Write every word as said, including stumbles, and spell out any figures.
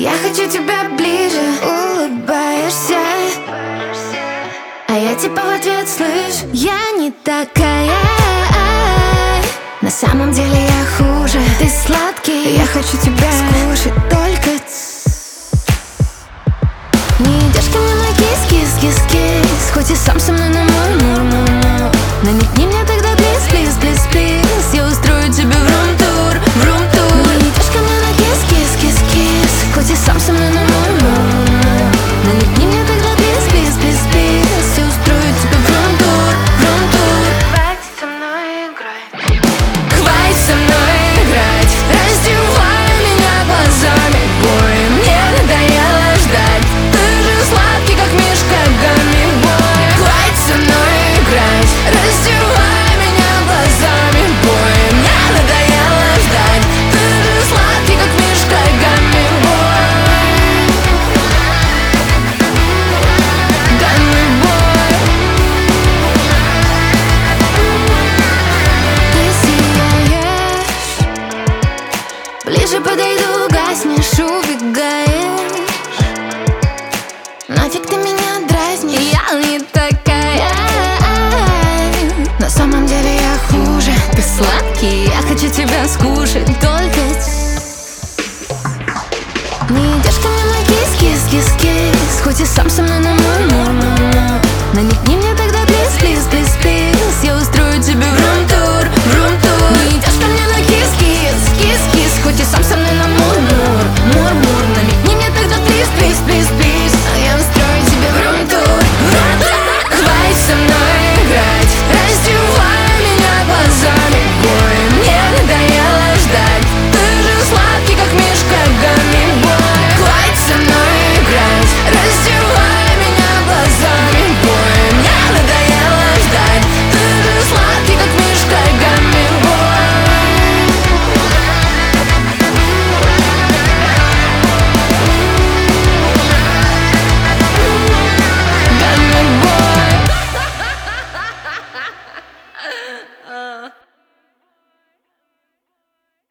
Я хочу тебя ближе, улыбаешься, а я типа в ответ слышу: я не такая, на самом деле я хуже. Ты сладкий, я хочу тебя скушать, только не идешь ко мне на кис-кис-кис-кис, хоть и сам со мной на мур-мур-мур-мур. Намекни мне тогда плиз-плиз-плиз-плиз, я устрою тебе врум-тур, врум-тур. Не идешь ко мне на кис-кис-кис-кис, хоть и сам со мной на мур-мур-мур-мур. Намекни мне тогда плиз-плиз-плиз-плиз, я устрою тебе врум-тур, врум-тур. Хватит со мной играть, хватит со мной играть, раздевай меня глазами, бой, мне надоело ждать. Ты же сладкий, как мишка гамми, бой. Хватит со мной играть, раздевай меня глазами, бой, мне надоело ждать. Ты же сладкий, как мишка гамми, бой. Гамми, бой. Ты сияешь, ближе подойду, гаснешь, убегаешь. Нафиг ты меня дразнишь, я не такая, на самом деле я хуже. Ты сладкий, я хочу тебя скушать, только не идешь ко мне на кис-кис-кис-кис, хоть и сам со мной на мур-мур-мур-мур. Намекни мне